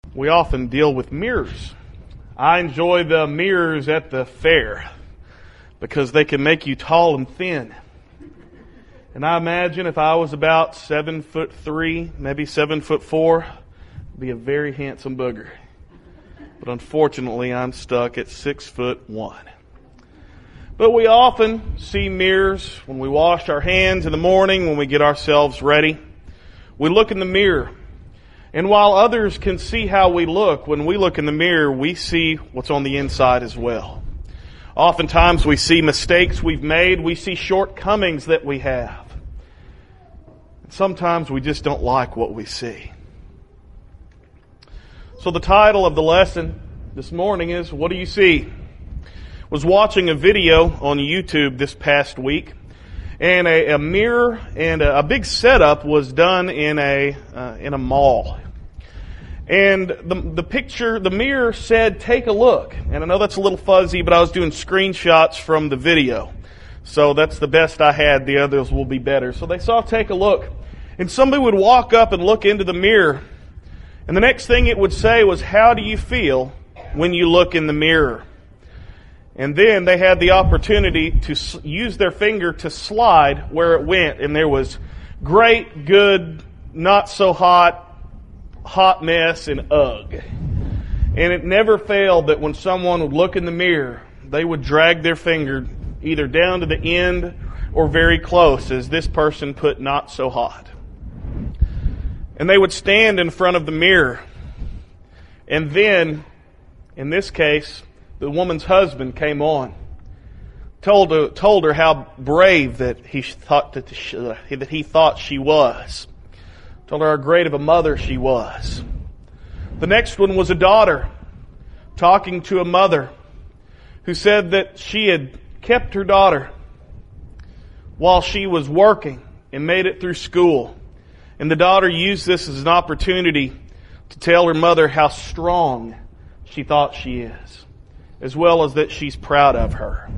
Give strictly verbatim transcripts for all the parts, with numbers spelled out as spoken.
We often deal with mirrors. I enjoy the mirrors at the fair because they can make you tall and thin. And I imagine if I was about seven foot three, maybe seven foot four, I'd be a very handsome booger. But unfortunately, I'm stuck at six foot one. But we often see mirrors when we wash our hands in the morning, when we get ourselves ready. We look in the mirror. And while others can see how we look, when we look in the mirror, we see what's on the inside as well. Oftentimes we see mistakes we've made. We see shortcomings that we have. Sometimes we just don't like what we see. So the title of the lesson this morning is, What Do You See? I was watching a video on YouTube this past week, and a, a mirror and a, a big setup was done in a uh, in a mall. And the the picture, the mirror said, "Take a look." And I know that's a little fuzzy, but I was doing screenshots from the video, so that's the best I had. The others will be better. So they saw, "Take a look," and somebody would walk up and look into the mirror, and the next thing it would say was, "How do you feel when you look in the mirror?" And then they had the opportunity to use their finger to slide where it went. And there was great, good, not so hot, hot mess, and ugh. And it never failed that when someone would look in the mirror, they would drag their finger either down to the end or very close, as this person put not so hot. And they would stand in front of the mirror. And then, in this case, the woman's husband came on, told her, told her how brave that he thought that she, that he thought she was. Told her how great of a mother she was. The next one was a daughter talking to a mother who said that she had kept her daughter while she was working and made it through school. And the daughter used this as an opportunity to tell her mother how strong she thought she is, as well as that she's proud of her.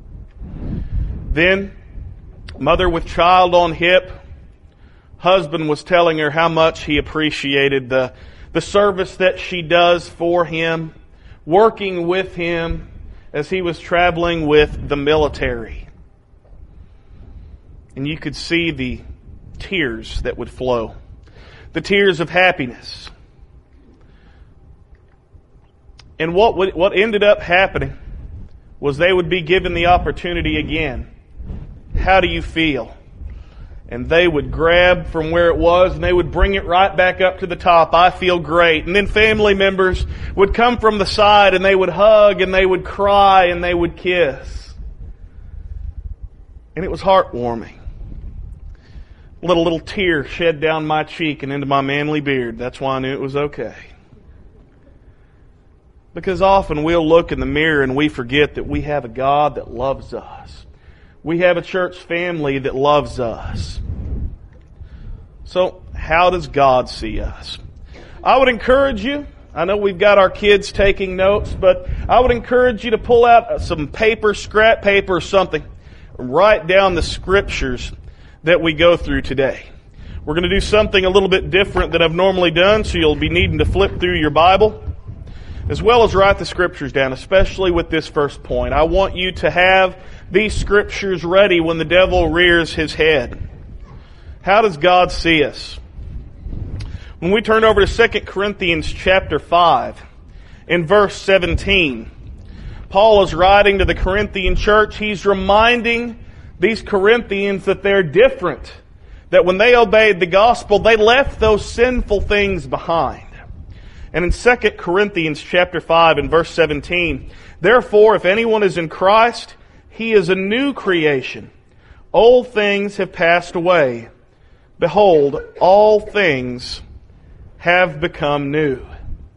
Then, mother with child on hip, husband was telling her how much he appreciated the, the service that she does for him, working with him as he was traveling with the military. And you could see the tears that would flow, the tears of happiness. And what would, what ended up happening was they would be given the opportunity again. How do you feel? And they would grab from where it was and they would bring it right back up to the top. I feel great. And then family members would come from the side and they would hug and they would cry and they would kiss. And it was heartwarming. A little, little tear shed down my cheek and into my manly beard. That's why I knew it was okay. Because often we'll look in the mirror and we forget that we have a God that loves us. We have a church family that loves us. So, how does God see us? I would encourage you, I know we've got our kids taking notes, but I would encourage you to pull out some paper, scrap paper or something, and write down the scriptures that we go through today. We're going to do something a little bit different than I've normally done, so you'll be needing to flip through your Bible, as well as write the scriptures down, especially with this first point. I want you to have these scriptures ready when the devil rears his head. How does God see us? When we turn over to Second Corinthians chapter five, in verse seventeen, Paul is writing to the Corinthian church. He's reminding these Corinthians that they're different. That when they obeyed the gospel, they left those sinful things behind. And in Second Corinthians chapter five and verse seventeen, "Therefore, if anyone is in Christ, he is a new creation. Old things have passed away. Behold, all things have become new."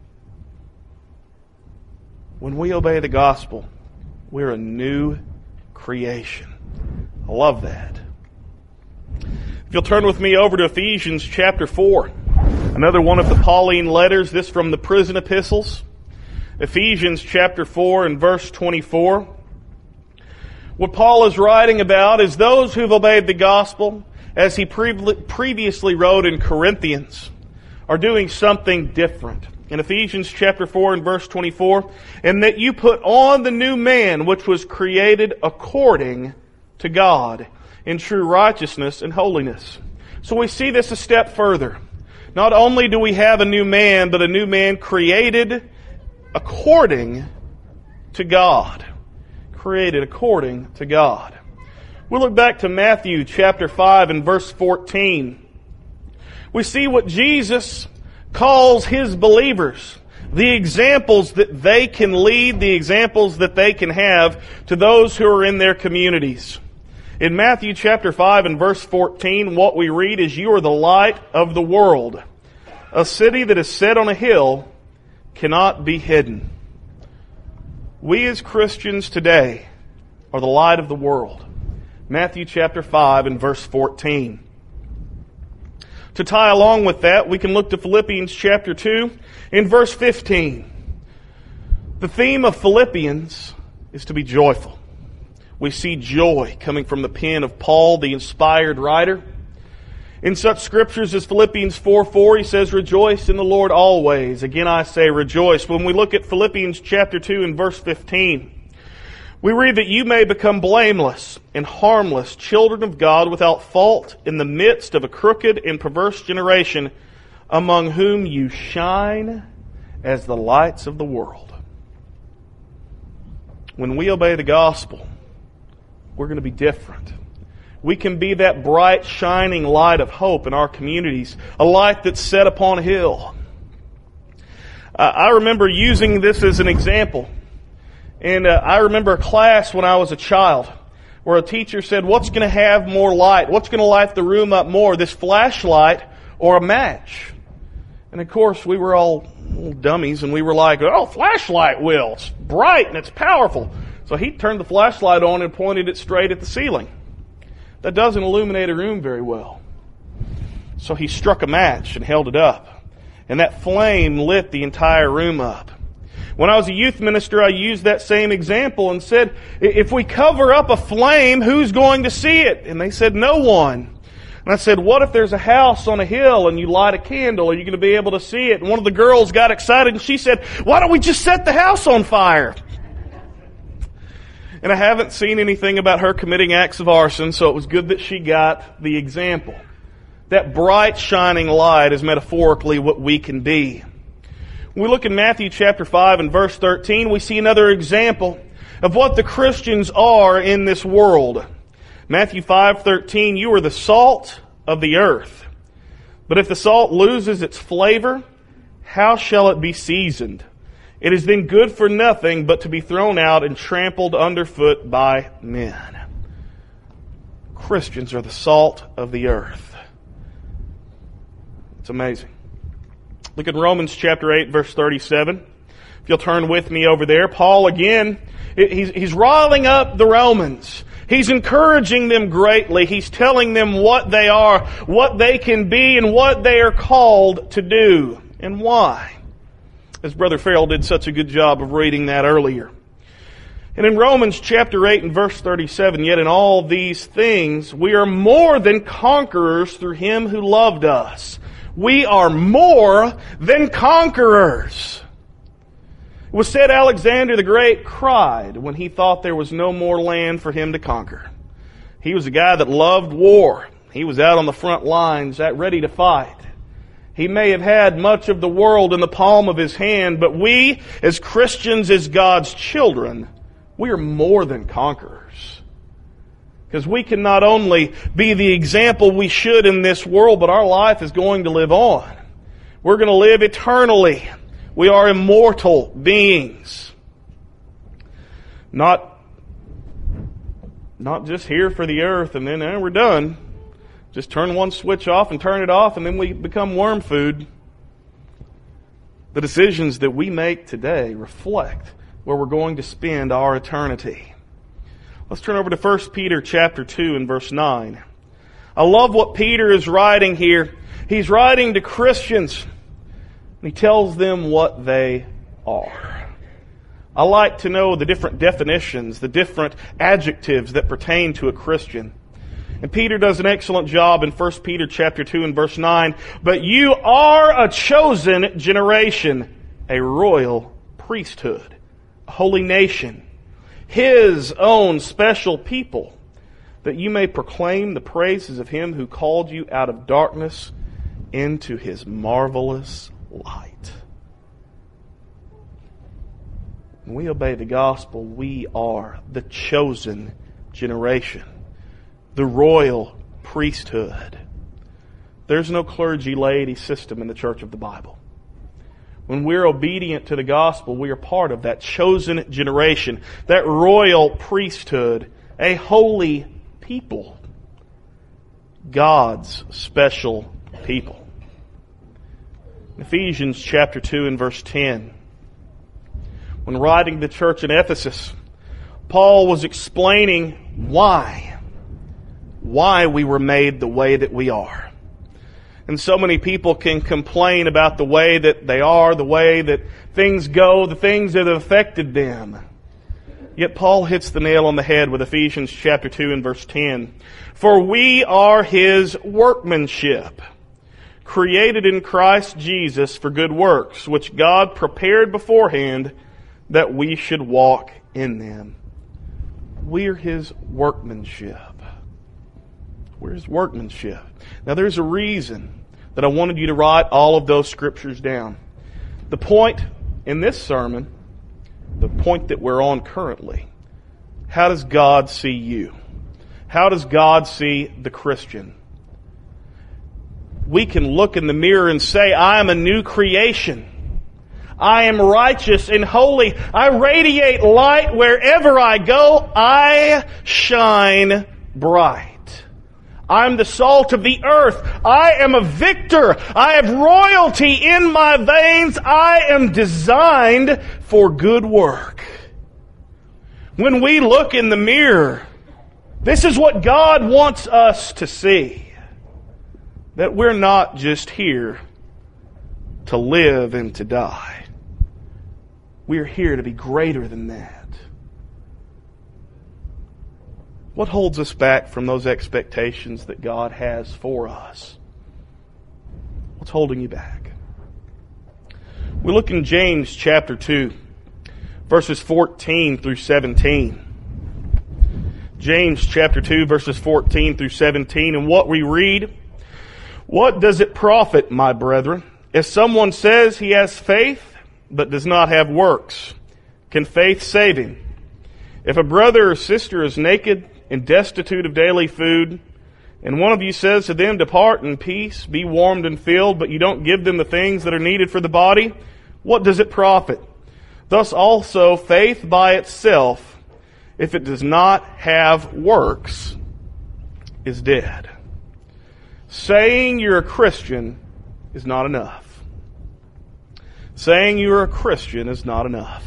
When we obey the gospel, we're a new creation. I love that. If you'll turn with me over to Ephesians chapter four. Another one of the Pauline letters, this from the prison epistles. Ephesians chapter four and verse twenty-four. What Paul is writing about is those who've obeyed the gospel, as he pre- previously wrote in Corinthians, are doing something different. in Ephesians chapter four and verse twenty-four, and that you put on the new man, which was created according to God, in true righteousness and holiness. So we see this a step further. Not only do we have a new man, but a new man created according to God. Created according to God. We'll look back to Matthew chapter five and verse fourteen. We see what Jesus calls His believers, the examples that they can lead, the examples that they can have to those who are in their communities. In Matthew chapter five and verse fourteen, what we read is, "You are the light of the world. A city that is set on a hill cannot be hidden." We as Christians today are the light of the world. Matthew chapter five and verse fourteen. To tie along with that, we can look to Philippians chapter two in verse fifteen. The theme of Philippians is to be joyful. We see joy coming from the pen of Paul, the inspired writer. In such scriptures as Philippians four four, he says, "Rejoice in the Lord always." Again I say rejoice. When we look at Philippians chapter two and verse fifteen, we read that you may become blameless and harmless, children of God without fault in the midst of a crooked and perverse generation, among whom you shine as the lights of the world. When we obey the gospel, we're going to be different. We can be that bright, shining light of hope in our communities, a light that's set upon a hill. Uh, I remember using this as an example. And uh, I remember a class when I was a child where a teacher said, "What's going to have more light? What's going to light the room up more, this flashlight or a match?" And of course, we were all little dummies and we were like, "Oh, flashlight will. It's bright and it's powerful." So he turned the flashlight on and pointed it straight at the ceiling. That doesn't illuminate a room very well. So he struck a match and held it up. And that flame lit the entire room up. When I was a youth minister, I used that same example and said, if we cover up a flame, who's going to see it? And they said, no one. And I said, what if there's a house on a hill and you light a candle? Are you going to be able to see it? And one of the girls got excited and she said, why don't we just set the house on fire? And I haven't seen anything about her committing acts of arson, so it was good that she got the example. That bright, shining light is metaphorically what we can be. When we look in Matthew chapter five and verse thirteen, we see another example of what the Christians are in this world. Matthew five thirteen, "You are the salt of the earth. But if the salt loses its flavor, how shall it be seasoned? It is then good for nothing but to be thrown out and trampled underfoot by men." Christians are the salt of the earth. It's amazing. Look at Romans chapter eight, verse thirty-seven. If you'll turn with me over there, Paul again, he's, he's riling up the Romans. He's encouraging them greatly. He's telling them what they are, what they can be, and what they are called to do, and why. As Brother Farrell did such a good job of reading that earlier. And in Romans chapter eight and verse thirty-seven, "Yet in all these things we are more than conquerors through Him who loved us." We are more than conquerors. It was said Alexander the Great cried when he thought there was no more land for him to conquer. He was a guy that loved war. He was out on the front lines, that ready to fight. He may have had much of the world in the palm of his hand, but we, as Christians, as God's children, we are more than conquerors. Because we can not only be the example we should in this world, but our life is going to live on. We're going to live eternally. We are immortal beings. Not, not just here for the earth and then eh, we're done. Just turn one switch off and turn it off and then we become worm food. The decisions that we make today reflect where we're going to spend our eternity. Let's turn over to First Peter chapter two and verse nine. I love what Peter is writing here. He's writing to Christians and he tells them what they are. I like to know the different definitions, the different adjectives that pertain to a Christian. And Peter does an excellent job in First Peter chapter two and verse nine. "But you are a chosen generation, a royal priesthood, a holy nation, His own special people, that you may proclaim the praises of Him who called you out of darkness into His marvelous light. When we obey the gospel, we are the chosen generation, the royal priesthood. There's no clergy laity system in the church of the Bible. When we're obedient to the gospel, we are part of that chosen generation, that royal priesthood, a holy people, God's special people. Ephesians chapter two and verse ten. When writing the church in Ephesus, Paul was explaining why, why we were made the way that we are. And so many people can complain about the way that they are, the way that things go, the things that have affected them. Yet Paul hits the nail on the head with Ephesians chapter two and verse ten. For we are His workmanship, created in Christ Jesus for good works, which God prepared beforehand that we should walk in them. We're His workmanship. We're His workmanship. Now there's a reason that I wanted you to write all of those scriptures down. The point in this sermon, the point that we're on currently, how does God see you? How does God see the Christian? We can look in the mirror and say, I am a new creation. I am righteous and holy. I radiate light wherever I go. I shine bright. I'm the salt of the earth. I am a victor. I have royalty in my veins. I am designed for good work. When we look in the mirror, this is what God wants us to see. That we're not just here to live and to die. We're here to be greater than that. What holds us back from those expectations that God has for us? What's holding you back? We look in James chapter two, verses fourteen through seventeen. James chapter two, verses fourteen through seventeen, and what we read, what does it profit, my brethren, if someone says he has faith, but does not have works? Can faith save him? If a brother or sister is naked and destitute of daily food, and one of you says to them, depart in peace, be warmed and filled, but you don't give them the things that are needed for the body, what does it profit? Thus also faith by itself, if it does not have works, is dead. Saying you're a Christian is not enough. Saying you're a Christian is not enough.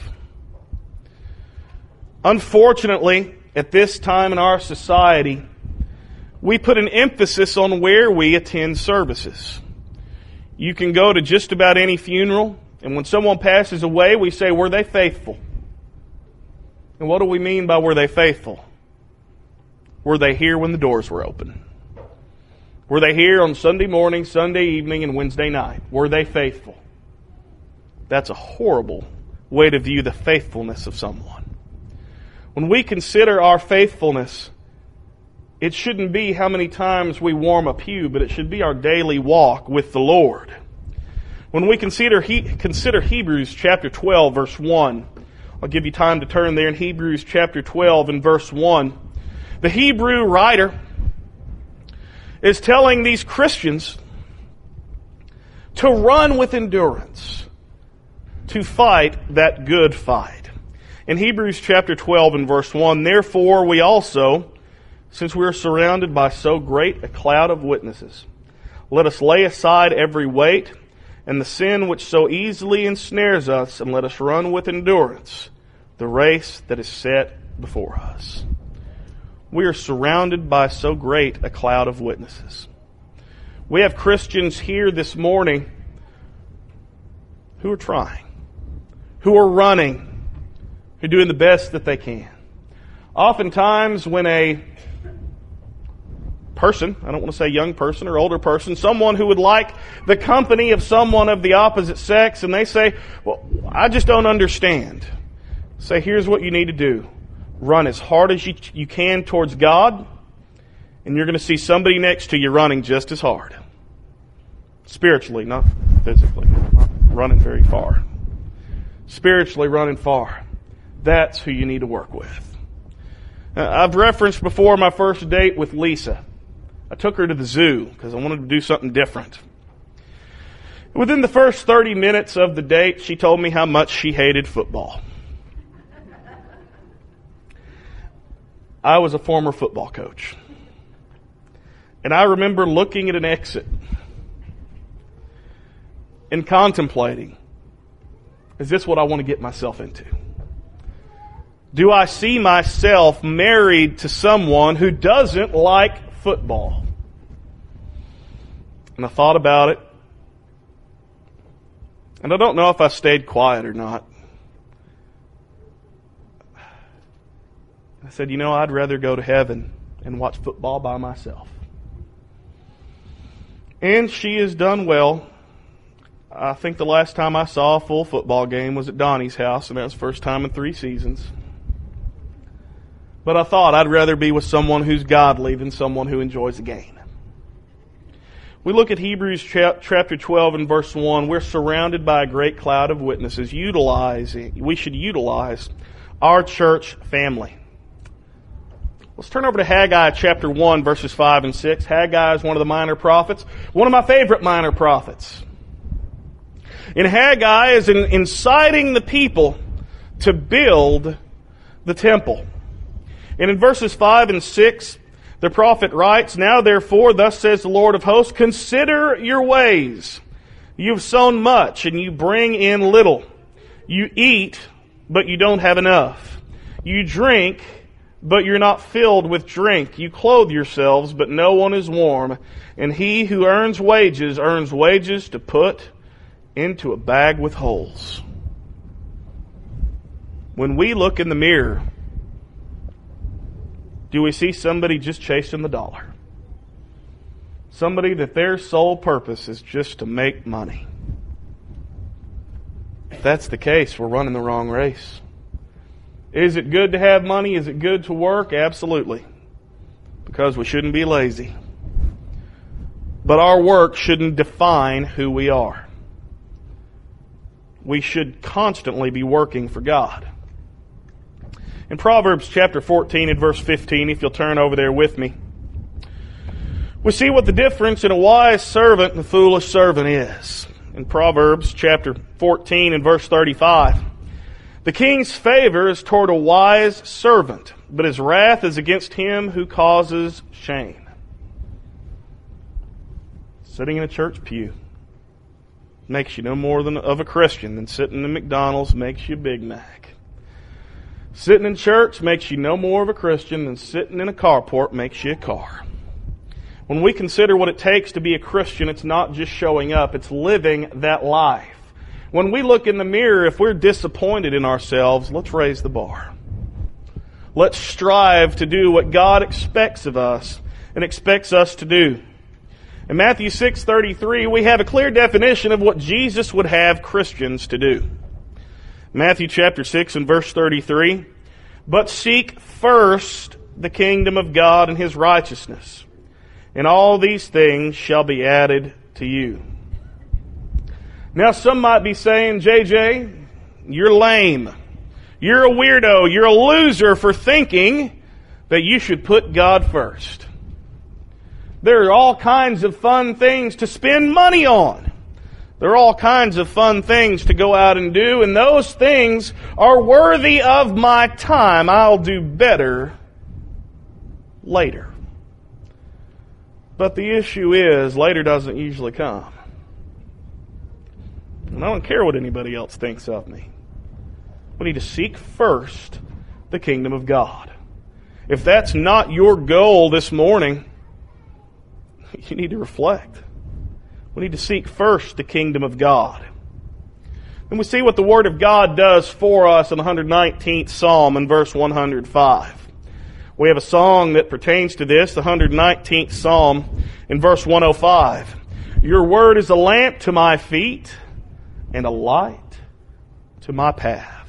Unfortunately, at this time in our society, we put an emphasis on where we attend services. You can go to just about any funeral, and when someone passes away, we say, were they faithful? And what do we mean by were they faithful? Were they here when the doors were open? Were they here on Sunday morning, Sunday evening, and Wednesday night? Were they faithful? That's a horrible way to view the faithfulness of someone. When we consider our faithfulness, it shouldn't be how many times we warm a pew, but it should be our daily walk with the Lord. When we consider he, consider Hebrews chapter twelve, verse one, I'll give you time to turn there in Hebrews chapter twelve and verse one. The Hebrew writer is telling these Christians to run with endurance, to fight that good fight. In Hebrews chapter twelve and verse one, therefore we also, since we are surrounded by so great a cloud of witnesses, let us lay aside every weight and the sin which so easily ensnares us, and let us run with endurance the race that is set before us. We are surrounded by so great a cloud of witnesses. We have Christians here this morning who are trying, who are running, who are doing the best that they can. Oftentimes when a person, I don't want to say young person or older person, someone who would like the company of someone of the opposite sex, and they say, well, I just don't understand. Say, here's what you need to do. Run as hard as you, you can towards God, and you're going to see somebody next to you running just as hard. Spiritually, not physically. Not running very far. Spiritually running far. That's who you need to work with. Uh, I've referenced before my first date with Lisa. I took her to the zoo because I wanted to do something different. Within the first thirty minutes of the date, she told me how much she hated football. I was a former football coach. And I remember looking at an exit and contemplating, is this what I want to get myself into? Do I see myself married to someone who doesn't like football? And I thought about it. And I don't know if I stayed quiet or not. I said, you know, I'd rather go to heaven and watch football by myself. And she has done well. I think the last time I saw a full football game was at Donnie's house, and that was the first time in three seasons. But I thought I'd rather be with someone who's godly than someone who enjoys the game. We look at Hebrews chapter twelve and verse one. We're surrounded by a great cloud of witnesses. Utilizing, we should utilize our church family. Let's turn over to Haggai chapter one, verses five and six. Haggai is one of the minor prophets, one of my favorite minor prophets. And Haggai is in, inciting the people to build the temple. And in verses five and six, the prophet writes, now therefore, thus says the Lord of hosts, consider your ways. You've sown much, and you bring in little. You eat, but you don't have enough. You drink, but you're not filled with drink. You clothe yourselves, but no one is warm. And he who earns wages, earns wages to put into a bag with holes. When we look in the mirror, do we see somebody just chasing the dollar? Somebody that their sole purpose is just to make money? If that's the case, we're running the wrong race. Is it good to have money? Is it good to work? Absolutely. Because we shouldn't be lazy. But our work shouldn't define who we are. We should constantly be working for God. In Proverbs chapter fourteen and verse fifteen, if you'll turn over there with me, we see what the difference in a wise servant and a foolish servant is. In Proverbs chapter fourteen and verse thirty-five, the king's favor is toward a wise servant, but his wrath is against him who causes shame. Sitting in a church pew makes you no more than of a Christian than sitting in McDonald's makes you a Big Mac. Sitting in church makes you no more of a Christian than sitting in a carport makes you a car. When we consider what it takes to be a Christian, it's not just showing up, it's living that life. When we look in the mirror, if we're disappointed in ourselves, let's raise the bar. Let's strive to do what God expects of us and expects us to do. In Matthew six thirty-three, we have a clear definition of what Jesus would have Christians to do. Matthew chapter six and verse thirty-three, but seek first the kingdom of God and His righteousness, and all these things shall be added to you. Now some might be saying, J J, you're lame. You're a weirdo. You're a loser for thinking that you should put God first. There are all kinds of fun things to spend money on. There are all kinds of fun things to go out and do, and those things are worthy of my time. I'll do better later. But the issue is, later doesn't usually come. And I don't care what anybody else thinks of me. We need to seek first the kingdom of God. If that's not your goal this morning, you need to reflect. We need to seek first the kingdom of God. And we see what the Word of God does for us in the one hundred nineteenth Psalm in verse one hundred five. We have a song that pertains to this, the one hundred nineteenth Psalm in verse one oh five. Your word is a lamp to my feet and a light to my path.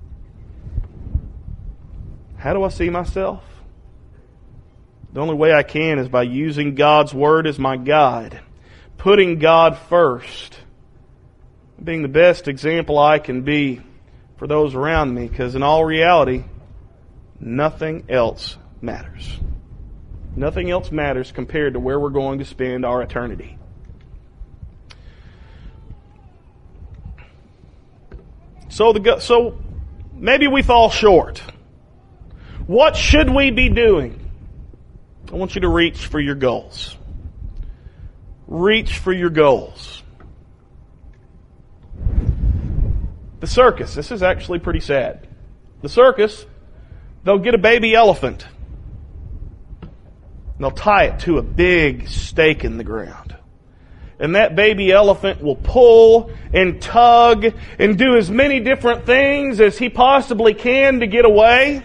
How do I see myself? The only way I can is by using God's Word as my guide, putting God first, being the best example I can be for those around me, because in all reality, nothing else matters. Nothing else matters compared to where we're going to spend our eternity. So, the so maybe we fall short. What should we be doing? I want you to reach for your goals. Reach for your goals. The circus. This is actually pretty sad. The circus, they'll get a baby elephant. And they'll tie it to a big stake in the ground. And that baby elephant will pull and tug and do as many different things as he possibly can to get away.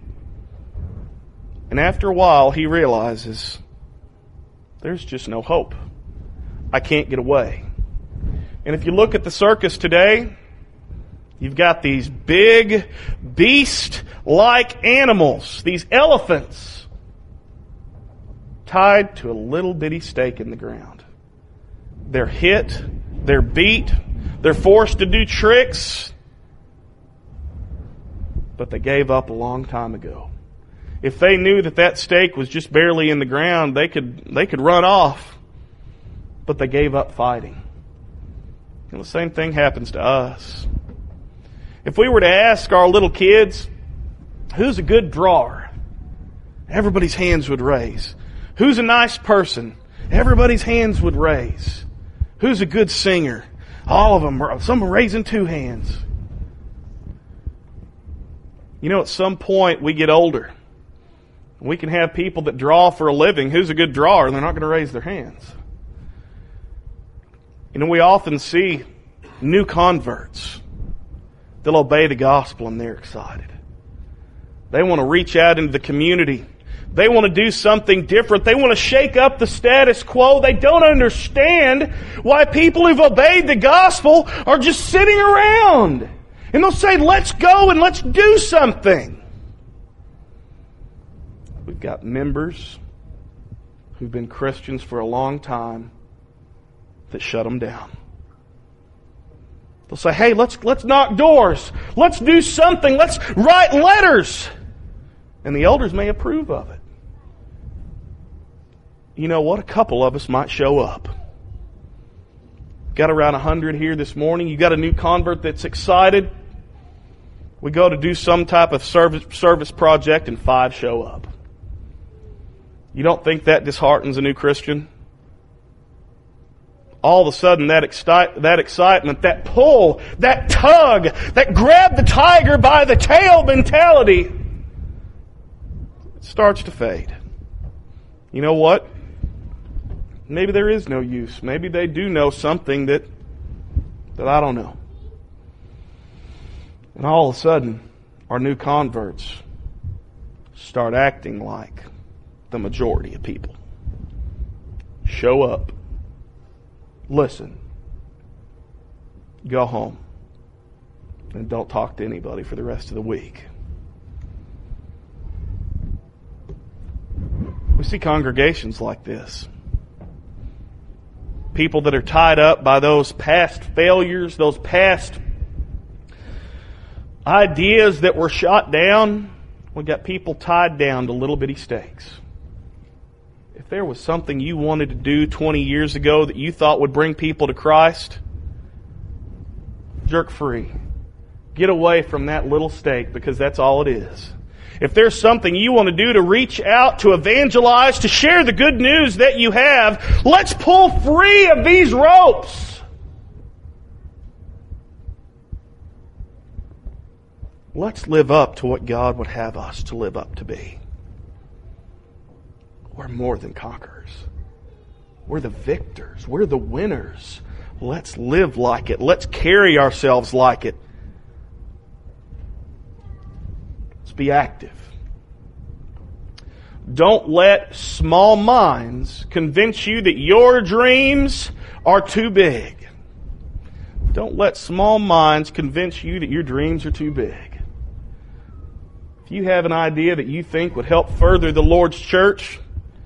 And after a while, he realizes, there's just no hope. I can't get away. And if you look at the circus today, you've got these big, beast-like animals, these elephants, tied to a little bitty stake in the ground. They're hit, they're beat, they're forced to do tricks, but they gave up a long time ago. If they knew that that stake was just barely in the ground, they could they could run off. But they gave up fighting. And the same thing happens to us. If we were to ask our little kids, who's a good drawer? Everybody's hands would raise. Who's a nice person? Everybody's hands would raise. Who's a good singer? All of them, some are raising two hands. You know, at some point we get older. We can have people that draw for a living. Who's a good drawer? And they're not going to raise their hands. You know, we often see new converts. They'll obey the gospel and they're excited. They want to reach out into the community. They want to do something different. They want to shake up the status quo. They don't understand why people who've obeyed the gospel are just sitting around. And they'll say, let's go and let's do something. We've got members who've been Christians for a long time that shut them down. They'll say, hey, let's let's knock doors. Let's do something. Let's write letters. And the elders may approve of it. You know what? A couple of us might show up. Got around a hundred here this morning. You got a new convert that's excited. We go to do some type of service service project and five show up. You don't think that disheartens a new Christian? All of a sudden, that excite, that excitement, that pull, that tug, that grab the tiger by the tail mentality starts to fade. You know what? Maybe there is no use. Maybe they do know something that that I don't know. And all of a sudden, our new converts start acting like the majority of people. Show up. Listen. Go home. And don't talk to anybody for the rest of the week. We see congregations like this. People that are tied up by those past failures, those past ideas that were shot down. We got people tied down to little bitty stakes. If there was something you wanted to do twenty years ago that you thought would bring people to Christ, jerk free. Get away from that little stake, because that's all it is. If there's something you want to do to reach out, to evangelize, to share the good news that you have, let's pull free of these ropes. Let's live up to what God would have us to live up to be. We're more than conquerors. We're the victors. We're the winners. Let's live like it. Let's carry ourselves like it. Let's be active. Don't let small minds convince you that your dreams are too big. Don't let small minds convince you that your dreams are too big. If you have an idea that you think would help further the Lord's church,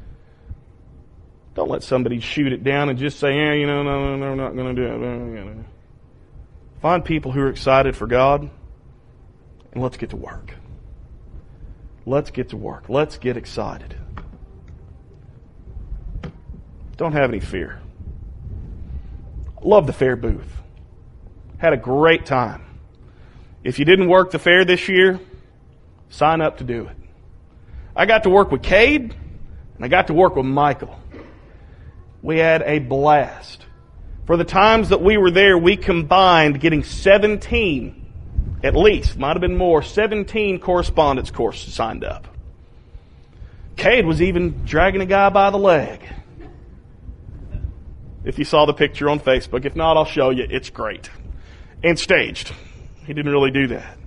don't let somebody shoot it down and just say, yeah, you know, no, no, no, we're not going to do it. Find people who are excited for God, and let's get to work. Let's get to work. Let's get excited. Don't have any fear. Love the fair booth. Had a great time. If you didn't work the fair this year, sign up to do it. I got to work with Cade, and I got to work with Michael. We had a blast. For the times that we were there, we combined getting seventeen, at least, might have been more, seventeen correspondence courses signed up. Cade was even dragging a guy by the leg. If you saw the picture on Facebook. If not, I'll show you. It's great. And staged. He didn't really do that.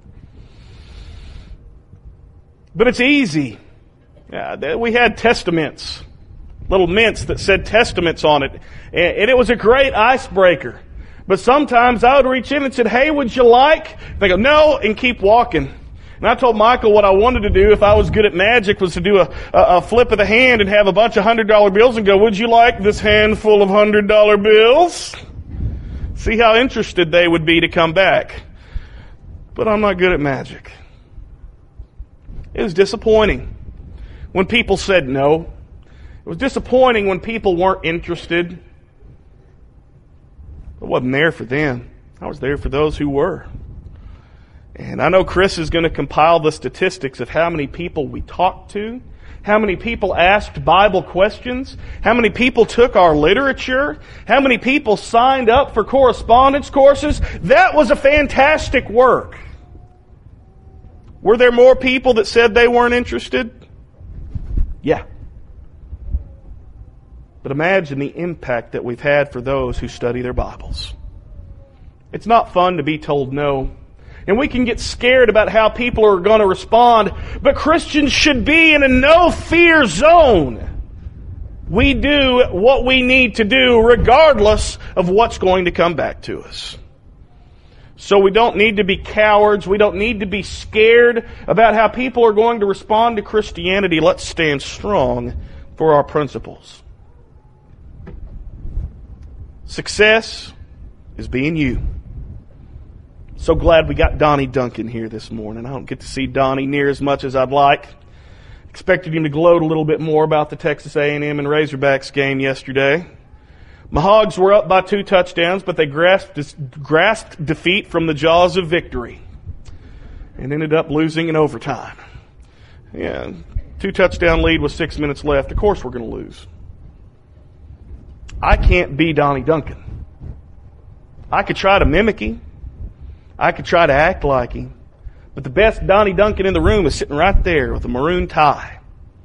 But it's easy. Yeah, we had testaments. Little mints that said testaments on it. And it was a great icebreaker. But sometimes I would reach in and said, hey, would you like? They go, no, and keep walking. And I told Michael what I wanted to do if I was good at magic was to do a, a, a flip of the hand and have a bunch of one hundred dollar bills and go, would you like this handful of one hundred dollar bills? See how interested they would be to come back. But I'm not good at magic. It was disappointing when people said no. It was disappointing when people weren't interested. I wasn't there for them. I was there for those who were. And I know Chris is going to compile the statistics of how many people we talked to, how many people asked Bible questions, how many people took our literature, how many people signed up for correspondence courses. That was a fantastic work. Were there more people that said they weren't interested? Yeah. But imagine the impact that we've had for those who study their Bibles. It's not fun to be told no. And we can get scared about how people are going to respond. But Christians should be in a no-fear zone. We do what we need to do regardless of what's going to come back to us. So we don't need to be cowards. We don't need to be scared about how people are going to respond to Christianity. Let's stand strong for our principles. Success is being you. So glad we got Donnie Duncan here this morning. I don't get to see Donnie near as much as I'd like. Expected him to gloat a little bit more about the Texas A and M and Razorbacks game yesterday. My Hogs were up by two touchdowns, but they grasped, grasped defeat from the jaws of victory and ended up losing in overtime. Yeah, two touchdown lead with six minutes left. Of course we're going to lose. I can't be Donnie Duncan. I could try to mimic him. I could try to act like him. But the best Donnie Duncan in the room is sitting right there with a maroon tie.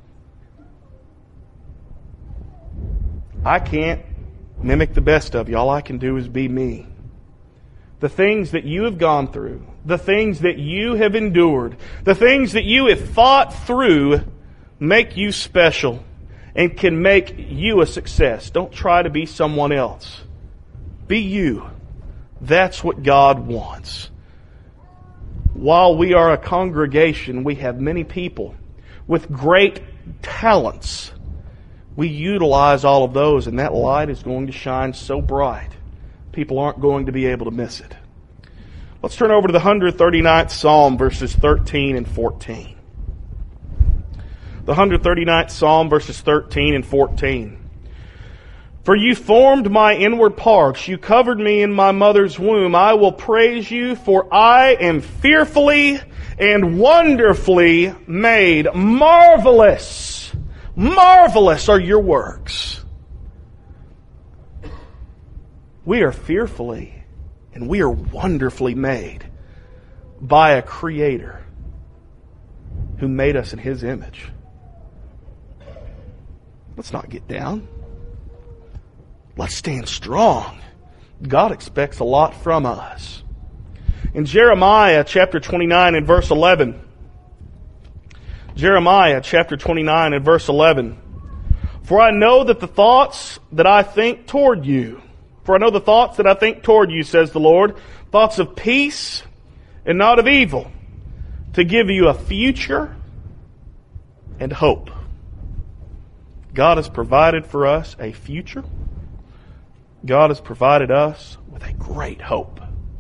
I can't mimic the best of you. All I can do is be me. The things that you have gone through, the things that you have endured, the things that you have fought through make you special and can make you a success. Don't try to be someone else. Be you. That's what God wants. While we are a congregation, we have many people with great talents. We utilize all of those, and that light is going to shine so bright, people aren't going to be able to miss it. Let's turn over to the one hundred thirty-ninth Psalm, verses thirteen and fourteen. The one hundred thirty-ninth Psalm, verses thirteen and fourteen. For you formed my inward parts. You covered me in my mother's womb. I will praise you, for I am fearfully and wonderfully made. Marvelous, marvelous are your works. We are fearfully and we are wonderfully made by a Creator who made us in His image. Let's not get down. Let's stand strong. God expects a lot from us. In Jeremiah chapter twenty-nine and verse eleven, Jeremiah chapter twenty-nine and verse eleven. For I know that the thoughts that I think toward you, for I know the thoughts that I think toward you, says the Lord, thoughts of peace and not of evil, to give you a future and hope. God has provided for us a future. God has provided us with a great hope.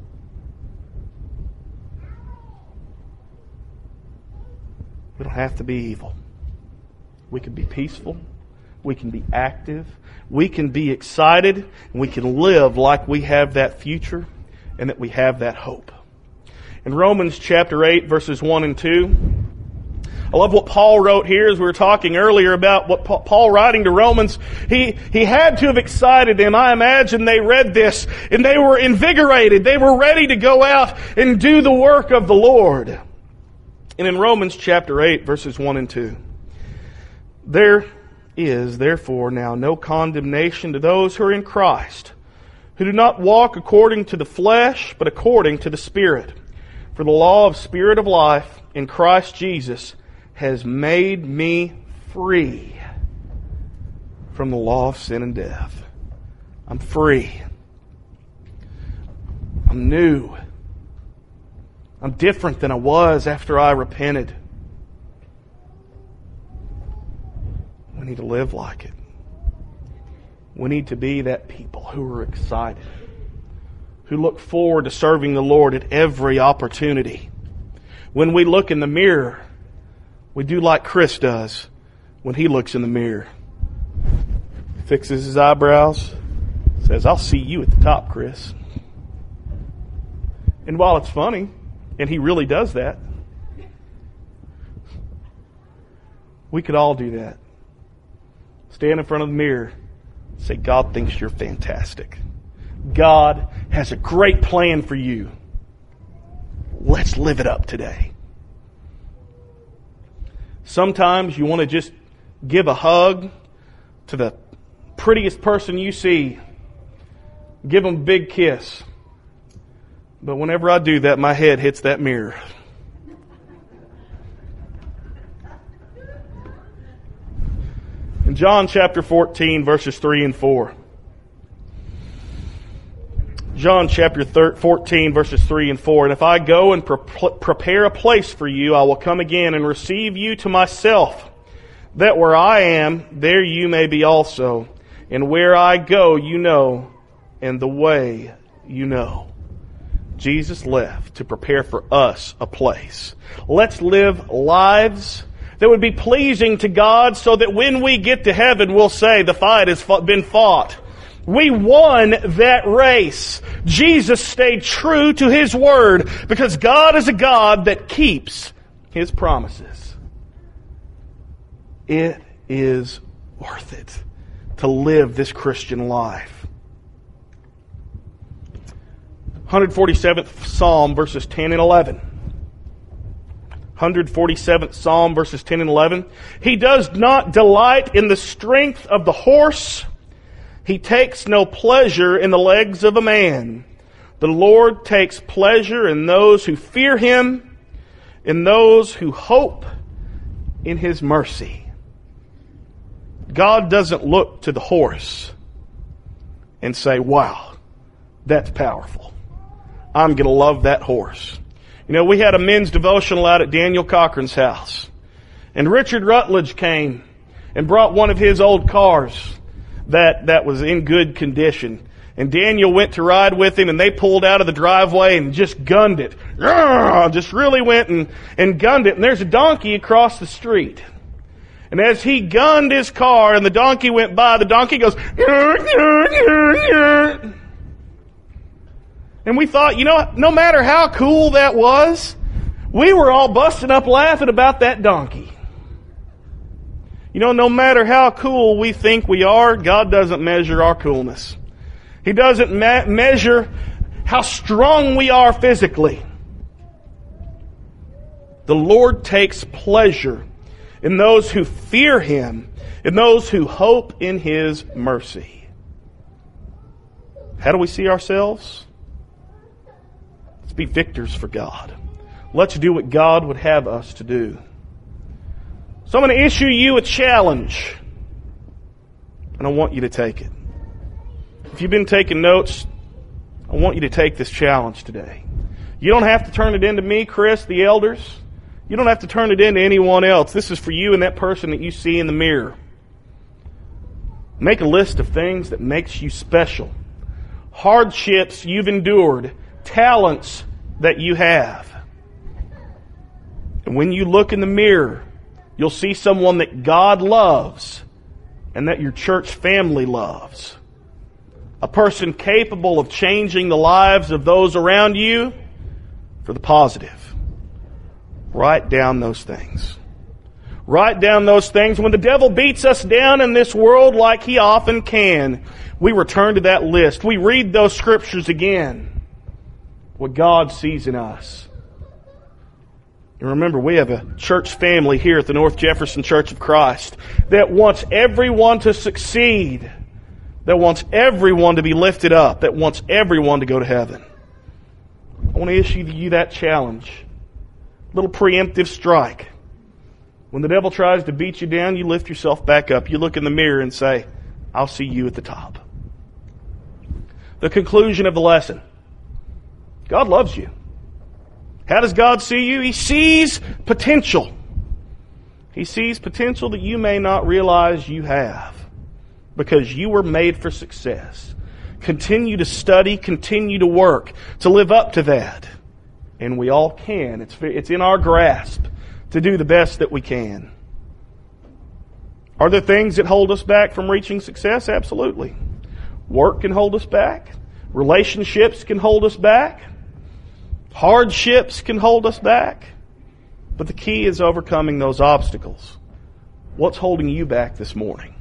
We don't have to be evil. We can be peaceful. We can be active. We can be excited. And we can live like we have that future and that we have that hope. In Romans chapter eight, verses one and two, I love what Paul wrote here as we were talking earlier about what Paul writing to Romans. He, he had to have excited them. I imagine they read this and they were invigorated. They were ready to go out and do the work of the Lord. And in Romans chapter eight, verses one and two, there is therefore now no condemnation to those who are in Christ, who do not walk according to the flesh, but according to the Spirit. For the law of Spirit of life in Christ Jesus has made me free from the law of sin and death. I'm free. I'm new. I'm different than I was after I repented. We need to live like it. We need to be that people who are excited, who look forward to serving the Lord at every opportunity. When we look in the mirror, we do like Chris does when he looks in the mirror. Fixes his eyebrows, says, "I'll see you at the top, Chris." And while it's funny, and he really does that, we could all do that. Stand in front of the mirror, say, "God thinks you're fantastic. God has a great plan for you. Let's live it up today." Sometimes you want to just give a hug to the prettiest person you see. Give them a big kiss. But whenever I do that, my head hits that mirror. In John chapter fourteen, verses three and four. John chapter fourteen, verses three and four. "And if I go and pre- prepare a place for you, I will come again and receive you to myself, that where I am, there you may be also. And where I go, you know, and the way you know." Jesus left to prepare for us a place. Let's live lives that would be pleasing to God, so that when we get to heaven, we'll say, the fight has been fought. We won that race. Jesus stayed true to His Word, because God is a God that keeps His promises. It is worth it to live this Christian life. one forty-seventh Psalm, verses ten and eleven. one forty-seventh Psalm, verses ten and eleven. "He does not delight in the strength of the horse. He takes no pleasure in the legs of a man. The Lord takes pleasure in those who fear Him, in those who hope in His mercy." God doesn't look to the horse and say, "Wow, that's powerful. I'm going to love that horse." You know, we had a men's devotional out at Daniel Cochran's house. And Richard Rutledge came and brought one of his old cars that, that was in good condition. And Daniel went to ride with him, and they pulled out of the driveway and just gunned it. Just really went and, and gunned it. And there's a donkey across the street. And as he gunned his car and the donkey went by, the donkey goes, and we thought, you know, no matter how cool that was, we were all busting up laughing about that donkey. You know, no matter how cool we think we are, God doesn't measure our coolness. He doesn't me- measure how strong we are physically. The Lord takes pleasure in those who fear Him, in those who hope in His mercy. How do we see ourselves? Let's be victors for God. Let's do what God would have us to do. So I'm going to issue you a challenge. And I want you to take it. If you've been taking notes, I want you to take this challenge today. You don't have to turn it into me, Chris, the elders. You don't have to turn it into anyone else. This is for you and that person that you see in the mirror. Make a list of things that makes you special. Hardships you've endured. Talents that you have. And when you look in the mirror, you'll see someone that God loves and that your church family loves. A person capable of changing the lives of those around you for the positive. Write down those things. Write down those things. When the devil beats us down in this world like he often can, we return to that list. We read those scriptures again. What God sees in us. And remember, we have a church family here at the North Jefferson Church of Christ that wants everyone to succeed, that wants everyone to be lifted up, that wants everyone to go to heaven. I want to issue to you that challenge. A little preemptive strike. When the devil tries to beat you down, you lift yourself back up. You look in the mirror and say, I'll see you at the top. The conclusion of the lesson. God loves you. How does God see you? He sees potential. He sees potential that you may not realize you have because you were made for success. Continue to study, continue to work to live up to that. And we all can. It's, it's in our grasp to do the best that we can. Are there things that hold us back from reaching success? Absolutely. Work can hold us back. Relationships can hold us back. Hardships can hold us back. But the key is overcoming those obstacles. What's holding you back this morning?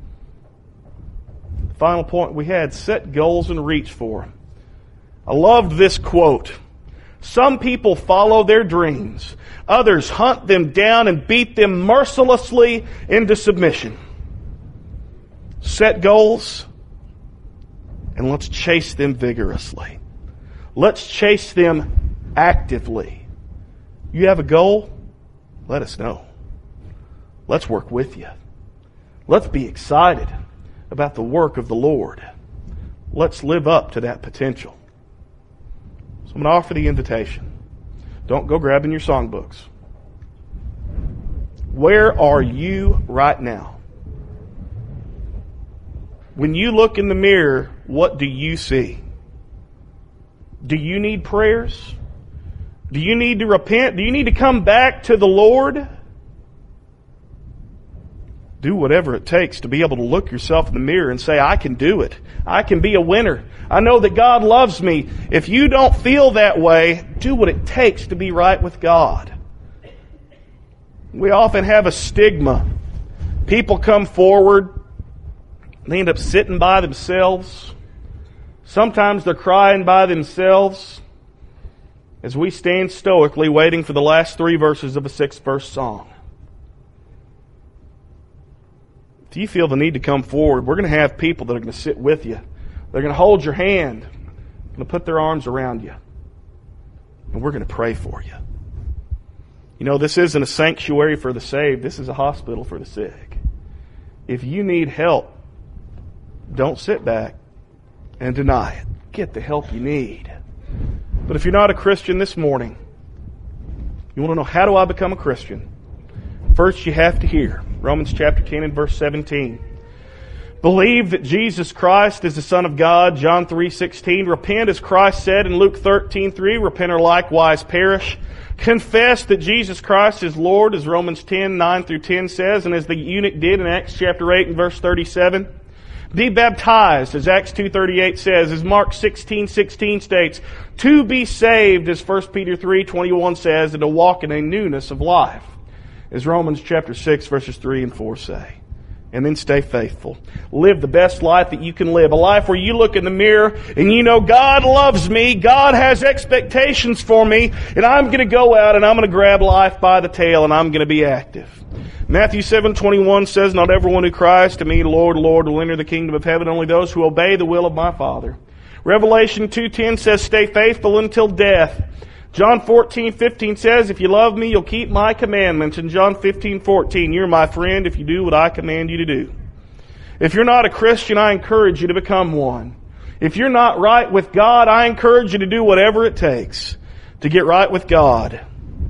The final point we had, set goals and reach for them. I loved this quote. Some people follow their dreams. Others hunt them down and beat them mercilessly into submission. Set goals and let's chase them vigorously. Let's chase them actively. You have a goal? Let us know. Let's work with you. Let's be excited about the work of the Lord. Let's live up to that potential. So I'm going to offer the invitation. Don't go grabbing your songbooks. Where are you right now? When you look in the mirror, what do you see? Do you need prayers? Do you need to repent? Do you need to come back to the Lord? Do whatever it takes to be able to look yourself in the mirror and say, I can do it. I can be a winner. I know that God loves me. If you don't feel that way, do what it takes to be right with God. We often have a stigma. People come forward, they end up sitting by themselves. Sometimes they're crying by themselves as we stand stoically waiting for the last three verses of a six-verse song. If you feel the need to come forward, we're going to have people that are going to sit with you. They're going to hold your hand, going to put their arms around you, and we're going to pray for you. You know, this isn't a sanctuary for the saved. This is a hospital for the sick. If you need help, don't sit back and deny it. Get the help you need. But if you're not a Christian this morning, you want to know, how do I become a Christian? First, you have to hear Romans chapter ten and verse seventeen. Believe that Jesus Christ is the Son of God, John three sixteen. Repent as Christ said in Luke thirteen three. Repent or likewise perish. Confess that Jesus Christ is Lord, as Romans ten nine through ten says, and as the eunuch did in Acts chapter eight and verse thirty-seven. Be baptized, as Acts two thirty-eight says, as Mark sixteen sixteen states, to be saved, as First Peter three twenty-one says, and to walk in a newness of life, as Romans chapter six verses three and four say. And then stay faithful. Live the best life that you can live. A life where you look in the mirror and you know God loves me, God has expectations for me, and I'm going to go out and I'm going to grab life by the tail and I'm going to be active. Matthew seven twenty-one says, not everyone who cries to me, Lord, Lord, will enter the kingdom of heaven, only those who obey the will of my Father. Revelation two ten says, stay faithful until death. John fourteen fifteen says, if you love me, you'll keep my commandments. And John fifteen fourteen, you're my friend if you do what I command you to do. If you're not a Christian, I encourage you to become one. If you're not right with God, I encourage you to do whatever it takes to get right with God.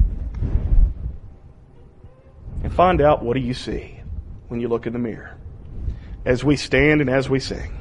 And find out, what do you see when you look in the mirror? As we stand and as we sing.